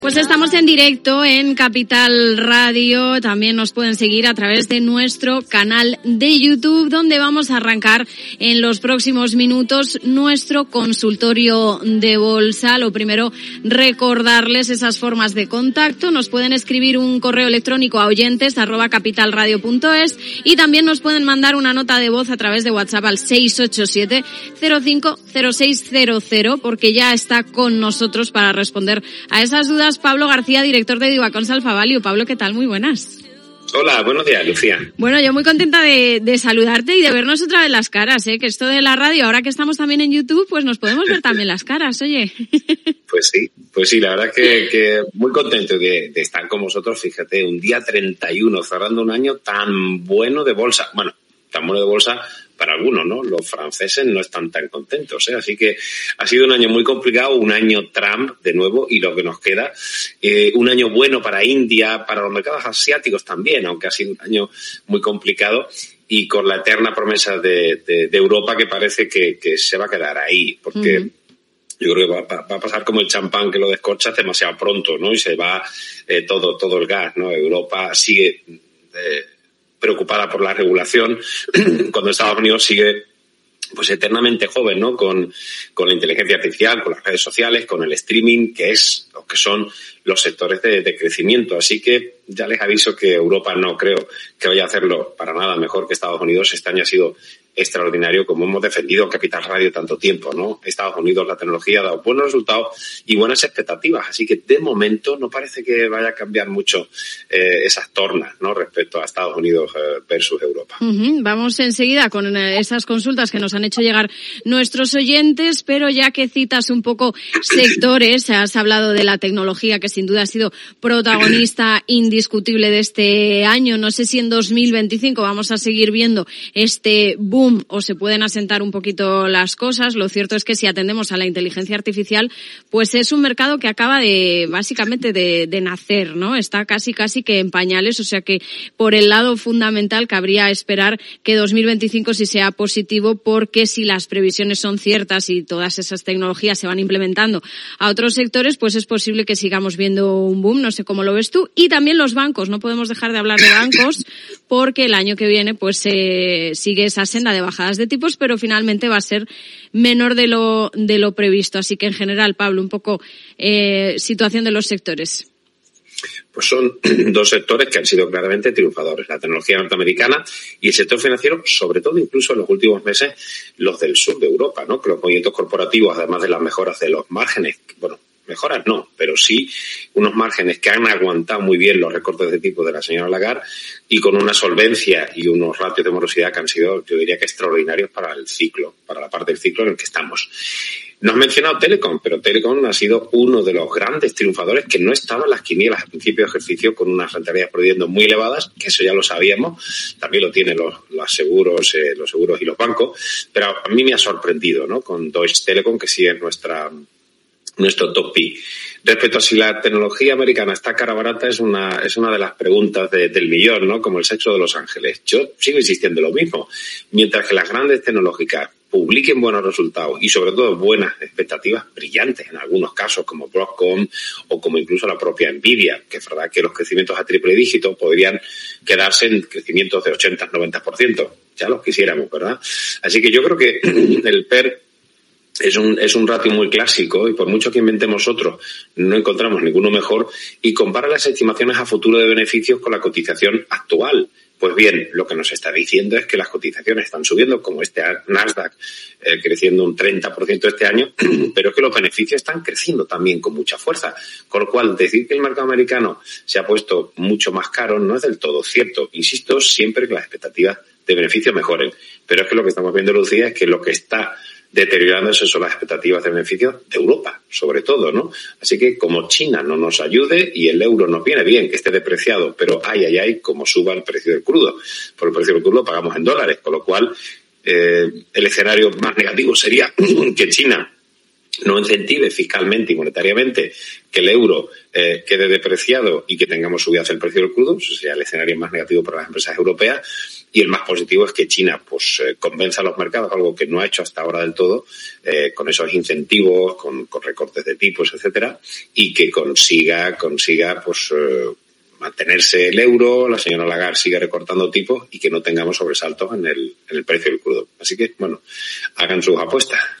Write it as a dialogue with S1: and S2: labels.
S1: Pues estamos en directo en Capital Radio, también nos pueden seguir a través de nuestro canal de YouTube, donde vamos a arrancar en los próximos minutos nuestro consultorio de bolsa. Lo primero, recordarles esas formas de contacto. Nos pueden escribir un correo electrónico a oyentes@capitalradio.es y también nos pueden mandar una nota de voz a través de WhatsApp al 687 050600, porque ya está con nosotros para responder a esas dudas Pablo García, director de Divacons Alfa Value. Pablo, ¿qué tal? Muy buenas.
S2: Hola, buenos días, Lucía.
S1: Bueno, yo muy contenta de saludarte y de vernos otra vez las caras, que esto de la radio, ahora que estamos también en YouTube, pues nos podemos ver también las caras, oye.
S2: Pues sí, la verdad que muy contento de estar con vosotros. Fíjate, un día 31, cerrando un año tan bueno de bolsa. Bueno, tan bueno de bolsa para algunos, ¿no? Los franceses no están tan contentos, Así que ha sido un año muy complicado, un año Trump de nuevo, y lo que nos queda, un año bueno para India, para los mercados asiáticos también, aunque ha sido un año muy complicado, y con la eterna promesa de Europa que parece que se va a quedar ahí, porque yo creo que va a pasar como el champán que lo descorchas demasiado pronto, ¿no? Y se va todo el gas, ¿no? Europa sigue preocupada por la regulación, cuando Estados Unidos sigue pues eternamente joven, ¿no? Con la inteligencia artificial, con las redes sociales, con el streaming, que son los sectores de crecimiento. Así que ya les aviso que Europa no creo que vaya a hacerlo para nada mejor que Estados Unidos. Este año ha sido extraordinario, como hemos defendido en Capital Radio tanto tiempo, ¿no? Estados Unidos, la tecnología ha dado buenos resultados y buenas expectativas, así que de momento no parece que vaya a cambiar mucho esas tornas, ¿no? Respecto a Estados Unidos versus Europa.
S1: Vamos enseguida con esas consultas que nos han hecho llegar nuestros oyentes, pero ya que citas un poco sectores, has hablado de la tecnología, que sin duda ha sido protagonista indiscutible de este año. No sé si en 2025 vamos a seguir viendo este boom o se pueden asentar un poquito las cosas. Lo cierto es que si atendemos a la inteligencia artificial, pues es un mercado que acaba básicamente de nacer, ¿no? Está casi que en pañales, o sea que por el lado fundamental cabría esperar que 2025 sí sea positivo, porque si las previsiones son ciertas y todas esas tecnologías se van implementando a otros sectores, pues es posible que sigamos viendo un boom. No sé cómo lo ves tú. Y también los bancos, no podemos dejar de hablar de bancos, porque el año que viene pues sigue esa senda de bajadas de tipos, pero finalmente va a ser menor de lo previsto. Así que en general, Pablo, un poco situación de los sectores.
S2: Pues son dos sectores que han sido claramente triunfadores, la tecnología norteamericana y el sector financiero, sobre todo incluso en los últimos meses los del sur de Europa, ¿no? Que los movimientos corporativos, además de las mejoras de los márgenes, bueno, mejoras no, pero sí unos márgenes que han aguantado muy bien los recortes de tipo de la señora Lagarde, y con una solvencia y unos ratios de morosidad que han sido, yo diría que extraordinarios para el ciclo, para la parte del ciclo en el que estamos. No has mencionado Telecom, pero Telecom ha sido uno de los grandes triunfadores que no estaba en las quinielas al principio de ejercicio, con unas rentabilidades por dividendo muy elevadas, que eso ya lo sabíamos, también lo tienen los seguros y los bancos, pero a mí me ha sorprendido, ¿no? Con Deutsche Telekom, que sigue nuestro top P. Respecto a si la tecnología americana está cara o barata, es una de las preguntas del millón, ¿no? Como el sexo de los ángeles. Yo sigo insistiendo en lo mismo. Mientras que las grandes tecnológicas publiquen buenos resultados y sobre todo buenas expectativas brillantes en algunos casos, como Broadcom o como incluso la propia Nvidia, que es verdad que los crecimientos a triple dígito podrían quedarse en crecimientos de 80-90%. Ya los quisiéramos, ¿verdad? Así que yo creo que el PER es un ratio muy clásico, y por mucho que inventemos otro, no encontramos ninguno mejor, y compara las estimaciones a futuro de beneficios con la cotización actual. Pues bien, lo que nos está diciendo es que las cotizaciones están subiendo, como este Nasdaq creciendo un 30% este año, pero es que los beneficios están creciendo también con mucha fuerza. Con lo cual, decir que el mercado americano se ha puesto mucho más caro no es del todo cierto. Insisto, siempre que las expectativas de beneficios mejoren. Pero es que lo que estamos viendo, Lucía, es que lo que está deteriorándose son las expectativas de beneficios de Europa, sobre todo, ¿no? Así que como China no nos ayude y el euro nos viene bien que esté depreciado, pero como suba el precio del crudo. Por el precio del crudo lo pagamos en dólares, con lo cual el escenario más negativo sería que China no incentive fiscalmente y monetariamente que el euro quede depreciado y que tengamos subidas el precio del crudo, eso sería el escenario más negativo para las empresas europeas. Y el más positivo es que China convenza a los mercados, algo que no ha hecho hasta ahora del todo, con esos incentivos, con recortes de tipos, etcétera, y que consiga mantenerse el euro, la señora Lagarde siga recortando tipos y que no tengamos sobresaltos en el precio del crudo. Así que, bueno, hagan sus apuestas.